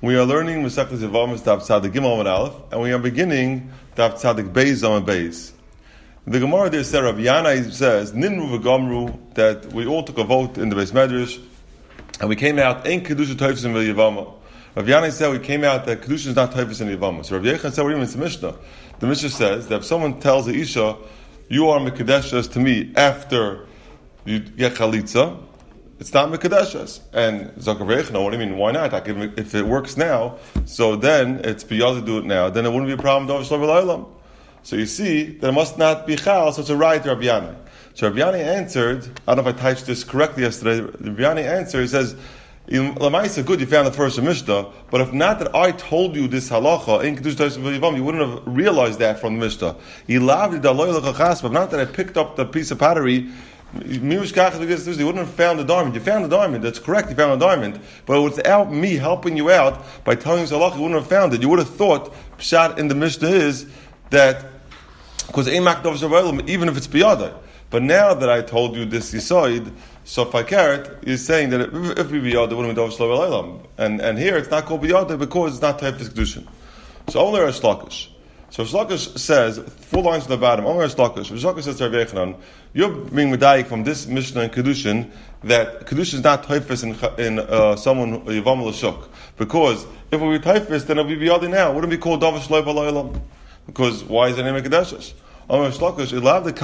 We are learning Masechtas Yevamos Daf Tzadik Gimel Amud Aleph, and we are beginning Daf Tzadik Beis Amud Beis. The Gemara there said, Rav Yanai says, Ninru v'Gamru, that we all took a vote in the Beis Medrash, and we came out, Ein Kedusha Teifus in Yevama. Rav Yanai said we came out that Kedusha is not Teifus in Yevama. So Rav Yechon said, what do you mean? It's the Mishnah. The Mishnah says that if someone tells the Isha, you are Mekadeshas to me after you get Chalitza, it's not Mekadeshas. And Zakar Rechna, what do you mean? Why not? Like if it works now, so then it's beyond to do it now, then it wouldn't be a problem. So you see that it must not be Chal, so it's a right to Rav Yanai. So Rav Yanai answered, I don't know if I typed this correctly yesterday, Rav Yanai answered, he says, Lamaisa, good, you found the first Mishnah, but if not that I told you this halacha, you wouldn't have realized that from the Mishnah. If not that I picked up the piece of pottery, you wouldn't have found the diamond. You found the diamond, that's correct, you found the diamond, but without me helping you out by telling you halacha, you wouldn't have found it. You would have thought, Pshat in the Mishnah is that, because even if it's biyadai. But now that I told you this yisoid, so Fakaret is saying that if we biyadai, it wouldn't be dov shlo v'leilam. And here it's not called biyadai because it's not type of kedushin. So only Reish Lakish. So Reish Lakish says, 4 lines from the bottom, only Reish Lakish. Reish Lakish says to Rav Yechanan, you're being medayik from this Mishnah in kedushin that kedushin is not typhus in someone yivam l'shuk. Because if it were typhus, then it would be biyadai now. It wouldn't be called dov shlo v'leilam. Because why is the name of Kedeshus? I would have told you,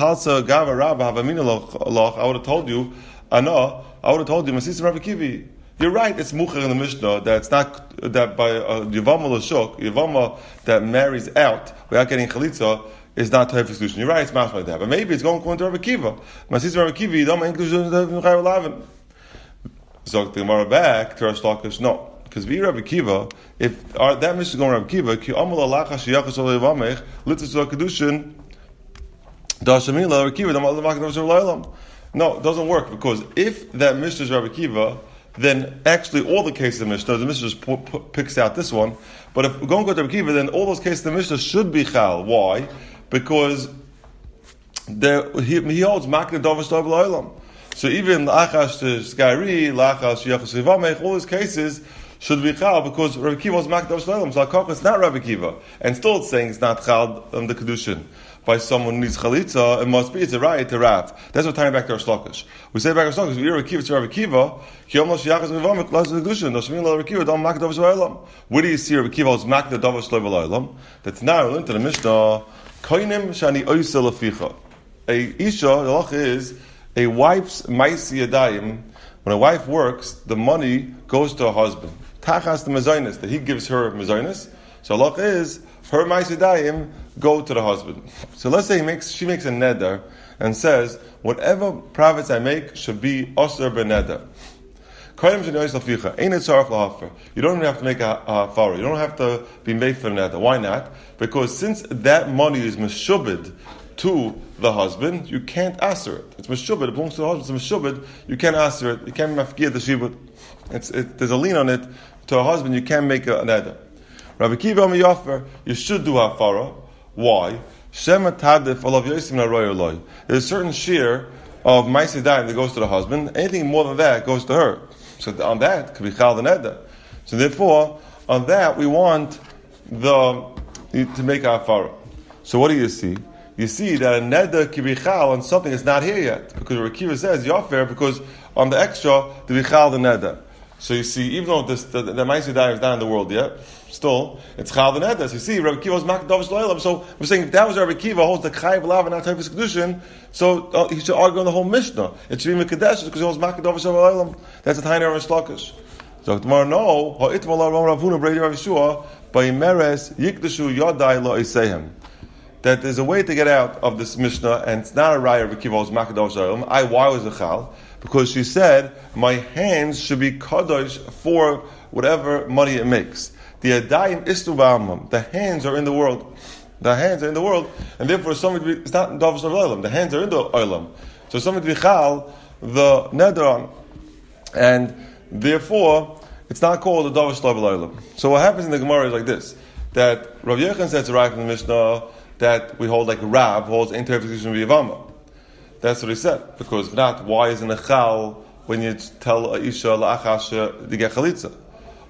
Masisa Rabbi Kivi. You're right, it's Mucher in the Mishnah, that it's not, that by Yavama L'Shuk, Yavama that marries out without getting Chalitza, is not Teifus Kedushin. You're right, it's masked like that. But maybe it's going to Rabbi Kiva. Masisa Rabbi Kivi, you don't make Kedushin. So the Gemara back to Reish Lakish, no. Because we Rabbi Kiva, if that Mishnah is going to Rabbi Kiva, ki amal alacha sheyachas olevamech litzis kedushin dashamila Rabbi Kiva damal lemakadav shel. No, it doesn't work because if that Mishnah is Rabbi Kiva, then actually all the cases of the Mishnah just picks out this one. But if we're going to go to Rabbi Kiva, then all those cases of the Mishnah should be chal. Why? Because he holds makadav shel v'leilam. So even la'achas shkari, la'achas sheyachas olevamech, all those cases should be chal because Rabbi Kiva was makdav shleilam. So it's not Rabbi Kiva, and still it's saying it's not chal the kedushin by someone who needs chalitza. It must be it's a right to Rav. That's what tying back to Reish Lakish. We say back to Reish Lakish. We hear Rabbi Kiva to Rabbi Kiva. Where do you see Rabbi Kiva was makdav shleilam? That's now into the Mishnah. Koinim shani oisa leficha. A isha, the halacha is a wife's ma'isi yadayim. When a wife works, the money goes to her husband. Tachas the mezainis, that he gives her mezainis. So halacha is, her ma'asidayim go to the husband. So let's say she makes a neder and says, whatever profits I make should be osir beneder. You don't even have to make a hafara. You don't have to be made for neder. Why not? Because since that money is meshubed to the husband, you can't answer it. It's meshubed, it belongs to the husband, it's meshubed, you can't answer it, you can't mafkir the shibud. There's a lien on it. To a husband, you can't make a neder. Rabbi Kiva Miyafer, you should do hafara. Why? Shema tadif alav yosim naroy loy. There's a certain share of ma'asidayim that goes to the husband. Anything more than that goes to her. So on that, it could be chal the neder. So therefore, on that, we want to make a hafara. So what do you see? You see that a neder can be chal on something that's not here yet. Because Rabbi Kiva says, Yafer, because on the extra, to be chal the neder. So you see, even though the ma'asidayim is not in the world yet, still, it's chal the neder. So you see, Rabbi Kiva was makdav shleilam. So we're saying if that was Rabbi Kiva, holds the chayiv lav and not type of kedushin, so he should argue on the whole Mishnah. It should be mekadesh because he holds makdav shleilam. That's a tiny Reish Lakish. So tomorrow, no, ha'itmal ravuna brei Rav Yeshua by meres yikdeshu yadai lo iseihem. That there's a way to get out of this Mishnah, and it's not a raya Rabbi Kiva holds makdav shleilam. Why was it chal? Because she said, my hands should be kadosh for whatever money it makes. The adayim istu ba'amam. The hands are in the world. The hands are in the world, and therefore somebody it's not davos of olam. The hands are in the olam. So somebody to be chal the neder, and therefore it's not called the davos of olam. So what happens in the Gemara is like this: that Rav Yechon says to Rav in the Mishnah that we hold like Rav holds interpretation of Yavama. That's what he said. Because if not, why isn't a chal when you tell a isha la'achasha to get chalitza?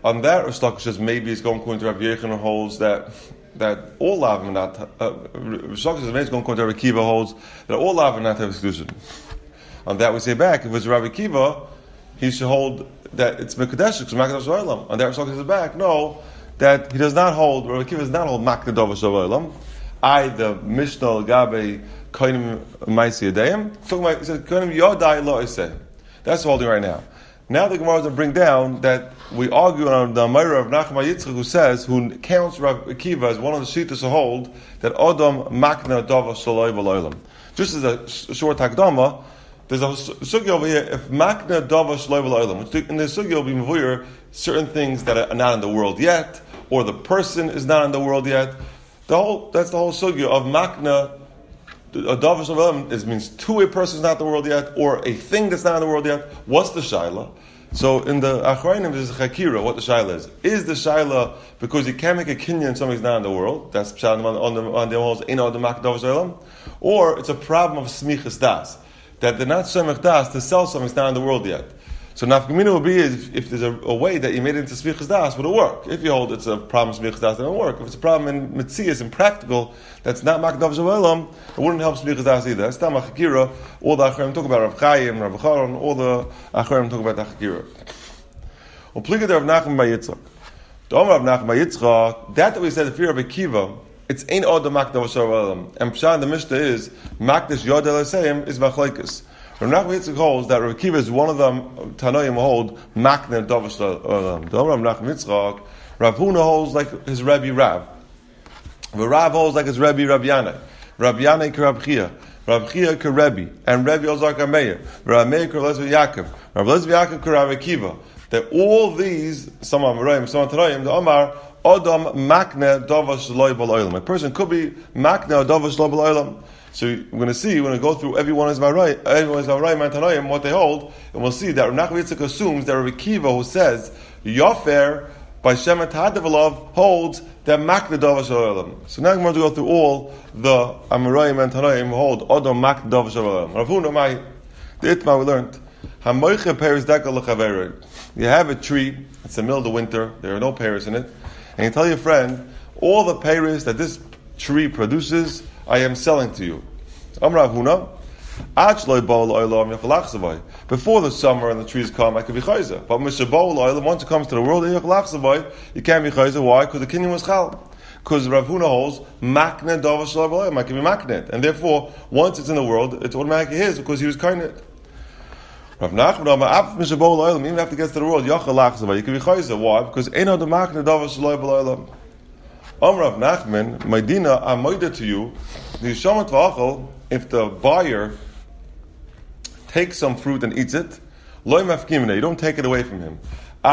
On that, Rish Lakish maybe is going according to Rabbi Yechon, holds that all lavim are not. Rish Lakish is going according to Rabbi Kiva, holds that all lavim are not have exclusion. On that, we say back, if it's Rabbi Kiva, he should hold that it's Mekadesh, because Makadosh Olam. On that, Rish Lakish is back. No, that he does not hold. Rabbi Kiva does not hold Makadosh Olam. The Mishnah Gabe Koinim Maisi Yadayim. Talking about, he said Koinim Yodai Lo Iseh. That's holding right now. Now the Gemara is going to bring down that we argue on the Amira of Nachman Yitzchak, who says, who counts Rabbi Akiva as one of the shittas to hold that Odom Makna Dava Shaloi V'Loilam. Just as a short Hakdama, there's a sugya over here. If Makna Dava Shaloi V'Loilam, in the sugya will be mevuyer certain things that are not in the world yet, or the person is not in the world yet. That's the whole sugya of Makna. A Dava Shaloi V'Loilam means to a person is not in the world yet, or a thing that's not in the world yet. What's the shaila? So in the Achrayim there's a chakira, what the shaila is. Is the shaila because you can't make a kinyan somebody's not in the world? That's pshat on the walls, ain't all the makdav shalam. Or it's a problem of smichas das, that they're not shemich das to sell something that's not in the world yet. So nafkamina would be if there's a way that you made it into smichas das, would it work? If you hold it's a problem of smichas das, it won't work. If it's a problem in mitzias and practical, that's not makdav shalam, it wouldn't help smichas das either. That's not chakira. All the Achrayim talk about Rav Chaim, Rav Charon, all the Achrayim talk about the chakira. Upliga Rav Nachman bar Yitzchak. The Omer Rav Nachman bar Yitzchak, that we said the fear of Akiva, it's ain't all the makdav shalam. And pshat in the Mishnah is makdash yod elasayim is machlekes. Rav Nachman bar Yitzchak holds that Rav Akiva is one of them. Tanoim hold makna davar shalam. The Omer Rav Nachman bar Yitzchak, Rav Huna holds like his Rebbe Rav. The Rav holds like his Rebbe Rabbi Yanai. Rabbi Yanai ka Rabbi Chia. Rabbi Chia ka Rebbe. And Rebbe Ozar ka Meir. Rabbi Meir ka Lezvi Yaakov. Rabbi Lezvi Yaakov ka Rabbi Akiva. That all these, some Amarayim, some Tanoim, the Omar, Odom makne davash loy bal olam. A person could be makne davash loy bal olam. So we're going to see, we're going to go through every one of his Amarayim and Tanoim, what they hold, and we'll see that Rav Nachman Yitzchak assumes that Rabbi Akiva, who says, Yofer, by Shemet Hadavalov, holds that makne davash loy olam. So now we're going to go through all the Amarayim and Tanoim who hold Odom makne davash loy olam. Rav Huna, the Itma we learned, Hamoiche peris deka lechaveroi. You have a tree, it's the middle of the winter, there are no pears in it, and you tell your friend, all the pears that this tree produces, I am selling to you. Before the summer and the trees come, I could be chayzer. But once it comes to the world, you can't be chayzer. Why? Because the kinyan was chal. Because Rav Huna holds, makne dava shalav I can be maknet. And therefore, once it's in the world, it's automatically his, because he was kainet. Rav Nachman, even after it gets to the world, you can be chayzer. Why? Because eno the makne dava shalav b'laylam. Rav Nachman, Maydina, I'm moida to you. If the buyer takes some fruit and eats it, loy mafkimne, you don't take it away from him. So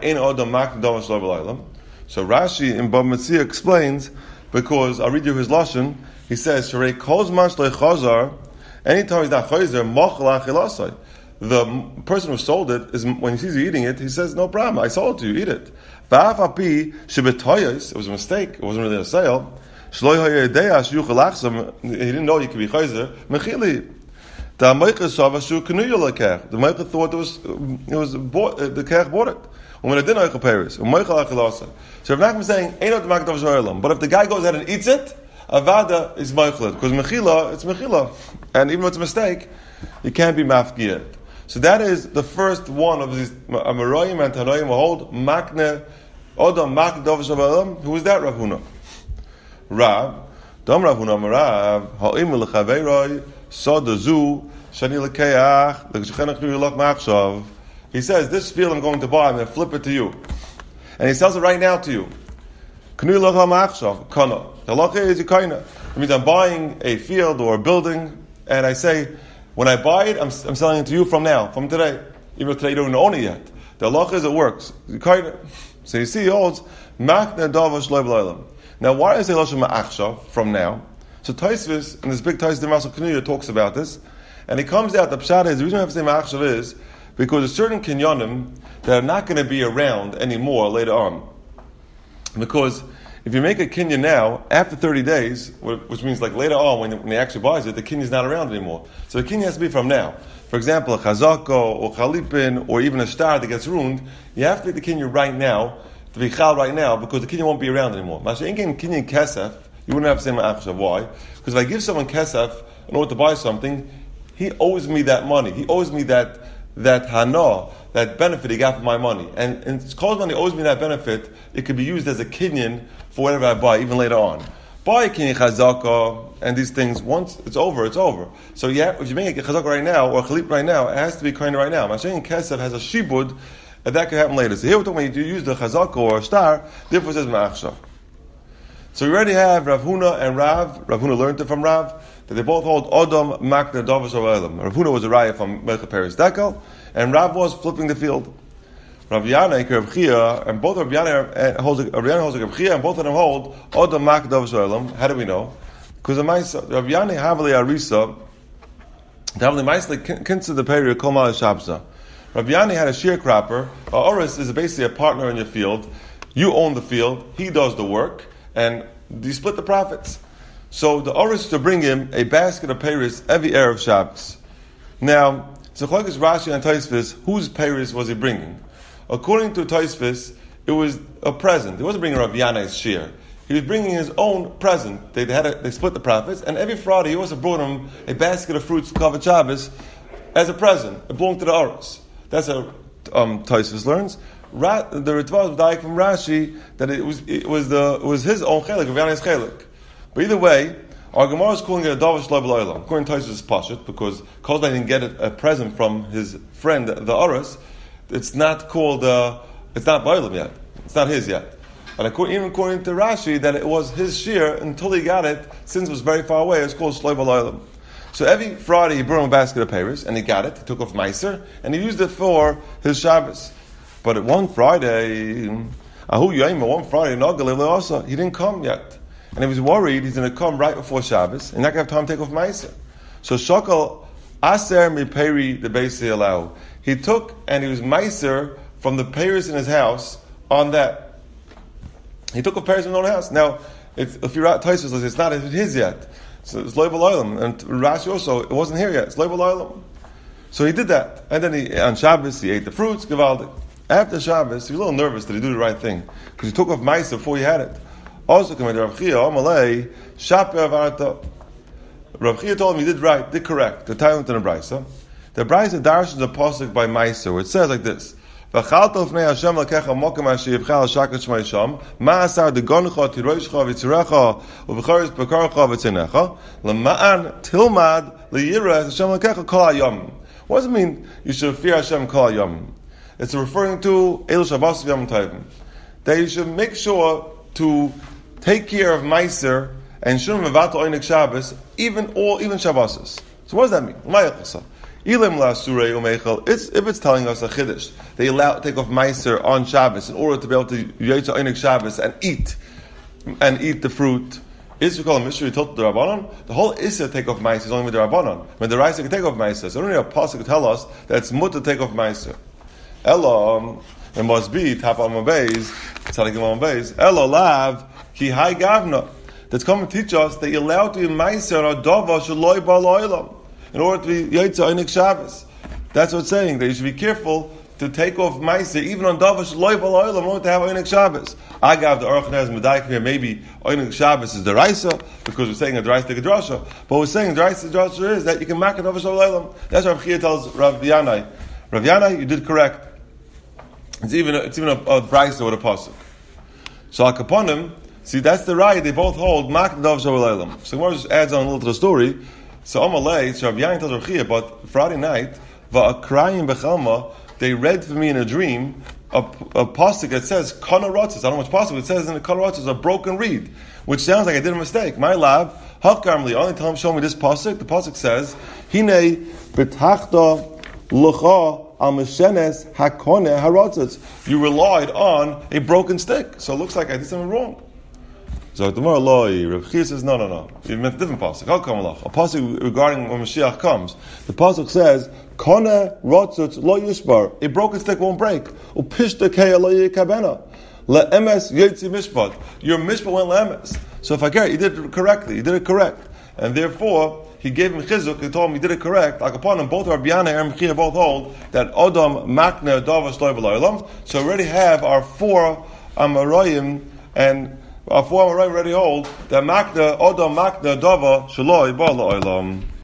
Rashi in Bava Metzia explains, because I'll read you his lashon. He says, "Sharei kozman shlei chazar." Anytime he's not chayzer, mochel achilasai. The person who sold it is when he sees you eating it, he says, "No problem, I sold it to you, eat it." It was a mistake. It wasn't really a sale. He didn't know you could be chayzer. Mechili. The Meicha thought it was bought. The Kech bought it. When it didn't Paris. So Rav Nachman is saying, but if the guy goes ahead and eats it, Avada is Meichlet. Because Mechila, it's Mechila. And even if it's a mistake, you can't be mafkiyat. So that is the first one of these Amarayim and Tanoim who hold Makne Odom Makne Dov Shabbalam. Who is that, Rav Huna? Rav, Dom Rav Huna Marav, Ha'im L'chaveiroi, Sodazu, Shani L'keach, L'kshechenach Yulach Machshav. He says, this field I'm going to buy, I'm going to flip it to you. And he sells it right now to you. K'nu Yulach Machshav, Kana. The halacha is Yikaina. It means I'm buying a field or a building, and I say, when I buy it, I'm selling it to you from now, from today. Even today you don't own it yet. The halacha is it works. So you see, he holds Makne Dava Shloiv L'Olam. Now, why is it Lashon Ma'achshav, from now? So Taisvis, in this big Taisvis Demasal Knuya, talks about this, and he comes out, the Pshat is, the reason I have to say Ma'achshav is, because there's certain kinyonim that are not going to be around anymore later on. Because if you make a kinyan now, after 30 days, which means like later on when he actually buys it, the kinyan is not around anymore. So the kinyan has to be from now. For example, a chazaka or chalipin or even a star that gets ruined, you have to take the kinyan right now, to be chal right now, because the kinyan won't be around anymore. Mashiach kinyan kesef, you wouldn't have to say ma'achshav. Why? Because if I give someone kesef in order to buy something, he owes me that money. He owes me that hana, that benefit he got from my money. And it's called money owes me that benefit, it could be used as a kinyan for whatever I buy, even later on. Buy a kinyan chazaka and these things, once it's over, it's over. So yeah, if you make a chazaka right now, or a chalip right now, it has to be kind right now. Mashiach kesef has a shibud, and that could happen later. So here we're talking about you use the chazaka or a star, therefore it says ma'achshav. So we already have Rav Huna and Rav. Rav Huna learned it from Rav, that they both hold Odom Makner Davash Olam. Rav Huna was a raya from Melech Peres Dekel, and Rav was flipping the field. Rav Yana and Rav Chia, and both Rav Yana holds Rav Chia, and both of them hold Odom Makner Davash Olam. How do we know? Because Rav Yana Havli Arisa, Havli Maisli Kinsa the Peri Kol Mal Shabsa. Rav Yana had a sharecropper. Oris is basically a partner in your field. You own the field, he does the work, and you split the profits. So the Oris to bring him a basket of Paris every Erev Shabbos. Now, so Chalakis Rashi and Tosfos, whose Paris was he bringing? According to Tosfos, it was a present. He wasn't bringing Rav Yanai's share. He was bringing his own present. They split the profits, and every Friday he also brought him a basket of fruits covered Shabbos as a present. It belonged to the Oris. That's how Tosfos learns. The Ritva was dying from Rashi that it was his own chelik, Rav Yanai's chelik. But either way, our Gemara is calling it a Davash Lo B'Lo'elam. According to Tosfos, it's Pashut, because Kozman didn't get a present from his friend, the Oris. It's not called, it's not B'Olam yet. It's not his yet. And even according to Rashi, that it was his share until he got it, since it was very far away, it's called Shlo B'Lo'elam. So every Friday he brought him a basket of Paris, and he got it, he took off Meiser, and he used it for his Shabbos. But at one Friday, he didn't come yet. And he was worried he's going to come right before Shabbos, and not going to have time to take off Meiser. So Shokal Aser Miperi the Beis Elau. He took and he was Meiser from the Paris in his house on that. He took off Paris in his own house. Now, if you're at Tosfos, it's not his yet. So it's Lo B'Lo'elam. And Rashi also, it wasn't here yet. It's Lo B'Lo'elam. So he did that. And then on Shabbos, he ate the fruits, Gevaldik. After Shabbos, he was a little nervous that he do the right thing, because he took off Meiser before he had it. Also, coming to Rav Chia, Amalei, Shape Avarta. Rav Chia told him he did right, did correct. The Talmud and the Brisa. The Brisa darshan the pasuk by Meiser, where it says like this: V'chalto v'nei Hashem l'kecha mokem asher yivchal shakat shmei sham ma'asar degoncha tiroishcha v'tzirecha u'v'charis b'karcha v'tzinecha l'ma'an tilmad l'yira Hashem l'kecha kol hayom. What does it mean you should fear Hashem kol hayom? It's referring to El Shabbos Yom Tovim. That you should make sure to take care of Meiser and Shunim Mevato Oinik Shabbos, even Shabbos. So what does that mean? If it's telling us a chiddush, they allow to take off Meiser on Shabbos in order to be able to Yotza Oinik Shabbos and eat the fruit. Is we call a mystery told the Rabbanon. The whole Issa take off Meiser is only with the Rabbanon. When the Raisa can take off Meiser, so only a pasuk to tell us that it's mutter to take off Meiser. Elo, it must be tap on my base, tzadik on my base. Elo lav ki hai gavna. That's come to teach us that you're allowed to be meiser or dava shaloi ba'lo'ilam in order to be yotza oinik Shabbos. That's what it's saying, that you should be careful to take off meiser even on dava shaloi ba'lo'ilam in order to have oinik Shabbos. Agav the Aruch Ner Medayik here, maybe oinik Shabbos is the Raisa because we're saying a Raisa the Gedrasha, but we're saying the Raisa the Gedrasha is that you can mark it dava shaloi ba'lo'ilam. That's what Rav Chia tells Rav Yanai. Rav Yanai, you did correct. It's even a brayso with a pasuk. So al kaponim, see that's the right. They both hold mak dav shavulaylam. So Gemara just adds on a little to the story. So Amalei, so Rav Yain tells Rav Chia, but Friday night, va'akrayim bechalma, they read for me in a dream a pasuk that says kana rotzes. I don't know which pasuk it says in the kana rotzes, a broken reed, which sounds like I did a mistake. My lab hakarmli. Only tell him show me this pasuk. The pasuk says hine betachta lucha. You relied on a broken stick, so it looks like I did something wrong. So the more loi, Rav Chia says, no. It meant a different pasuk. How come Allah? A pasuk regarding when Mashiach comes. The pasuk says, "Kone rotzutz lo yishbar." A broken stick won't break. Upishta kei lo yikabena. le'emes yotzi mishpat. Your mishpat went le'emes. So if I get it, you did it correctly. You did it correct, and therefore he gave him chizuk. He told him he did it correct. Like upon him, both Rabbi Yana and Rabbi Chia both hold that Odom makna dava shloi b'lo'olam. So we already have our 4 Amoraim, and our 4 Amoraim already hold that makna Odom makna dava shloi b'lo'olam.